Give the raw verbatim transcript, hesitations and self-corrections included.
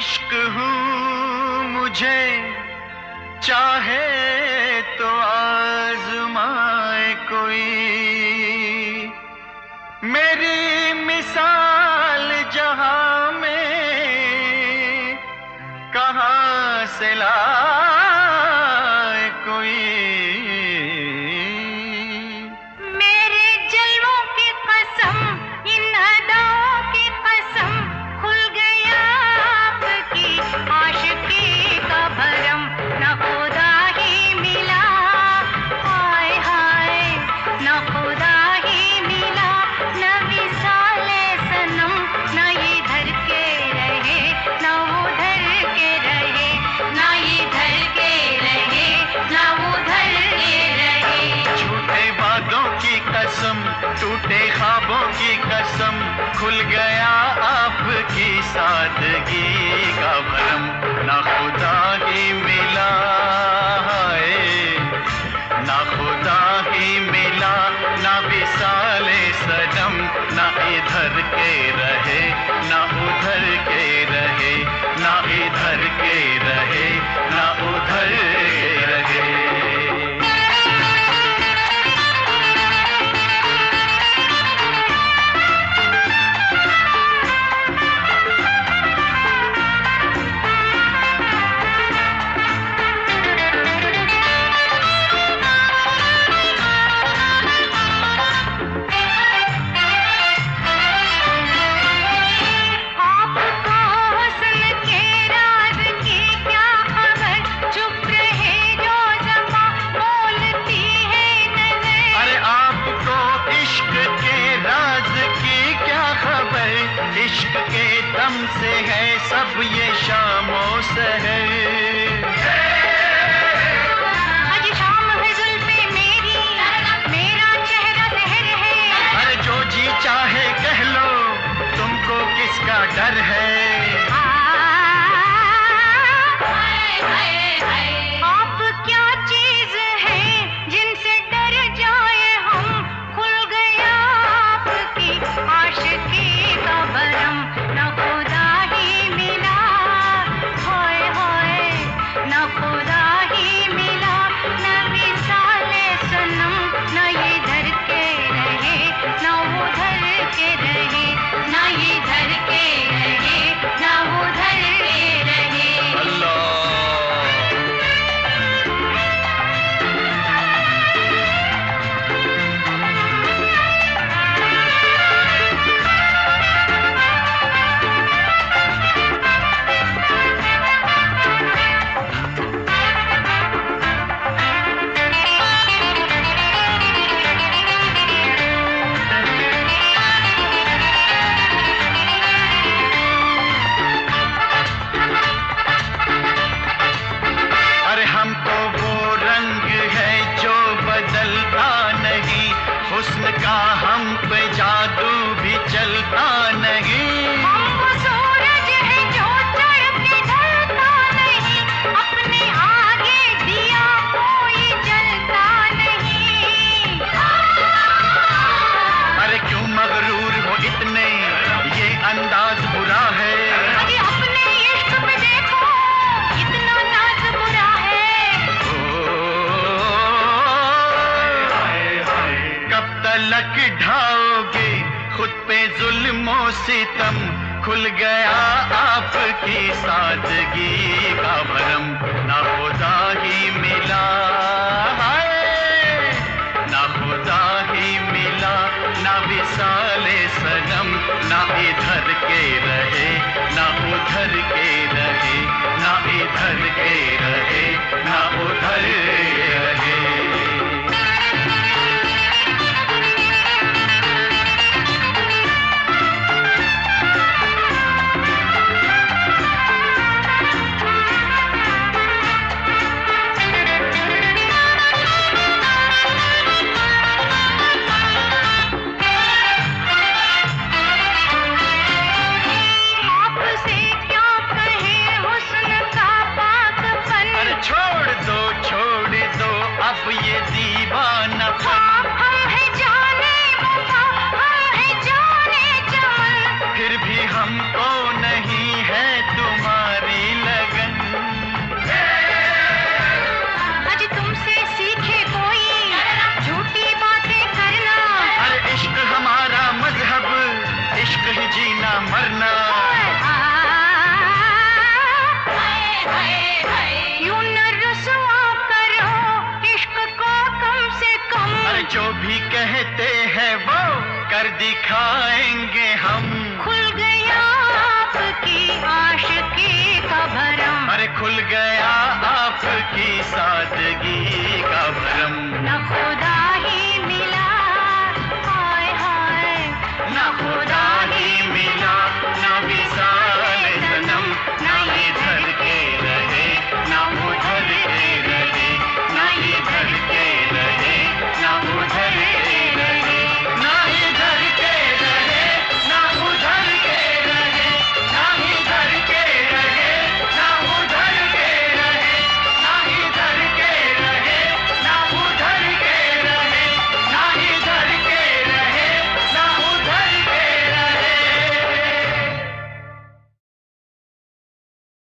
इश्क हूँ मुझे चाहे तो आजमाए कोई, मेरी मिसाल जहां में कहाँ से लाए कोई। मेरे जलवों की कसम, इन अदाओं की कसम, खुल गया आपकी आशिकी का भरम। न खुदा ही मिला, हाय हाय, न खुदा ही मिला, न विसाले सनम, न इधर के रहे न उधर के रहे, न इधर के रहे न उधर के रहे। झूठे वादों की कसम, टूटे ख्वाबों की कसम, खुल गया आपकी सादगी का भरम। ना खुदा ही मिला है, ना खुदा ही मिला, ना विसाले सनम, ना इधर के रहे ना उधर के रहे, ना इधर के रहे ना उधर के रहे। इश्क के दम से है सब ये शामो सहर। आज शाम है जुल्फे मेरी, मेरा चेहरा सहर है। अरे जो जी चाहे कह लो, तुमको किसका डर है। आप क्या चीज है जिनसे डर जाए हम, खुल गया आपकी आशिकी का भरम। न खुदा ही मिला, होए होए, न खुदा ही मिला, न विसाले सनम, न इधर के रहे न उधर के रहे, न इधर के रहे न उधर के रहे। हुस्न का हम पे जादू भी चलता नहीं। हम वो सूरज है जो चढ़ के ढलता नहीं, अपने आगे दिया कोई जलता नहीं। अरे क्यों मगरूर हो इतने, ये अंदाज बुरा है। अरे अपने इश्क पे देखो, इतना नाज बुरा है। कब तलक ढाओगे खुद पे जुल्मो सितम, खुल गया आपकी सादगी का भरम। ना खुदा ही मिला है, ना खुदा ही मिला, ना विसाले सनम, ना इधर के रहे ना उधर के रहे, ना इधर के रहे ना उधर के रहे। आपसे क्या कहे हुस्न का पाक दिखाएंगे